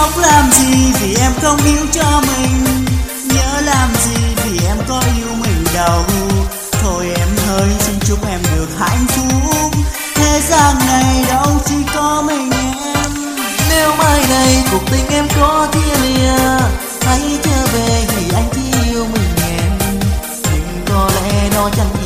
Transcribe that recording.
khóc làm gì vì em không hiểu cho mình, nhớ làm gì vì em có yêu mình đâu. Thôi em ơi xin chúc em được hạnh phúc, thế gian này đâu chỉ có mình em. Nếu mai này cuộc tình em có chia lìa, hãy trở về vì anh chỉ yêu mình em. Nhưng có lẽ đó chẳng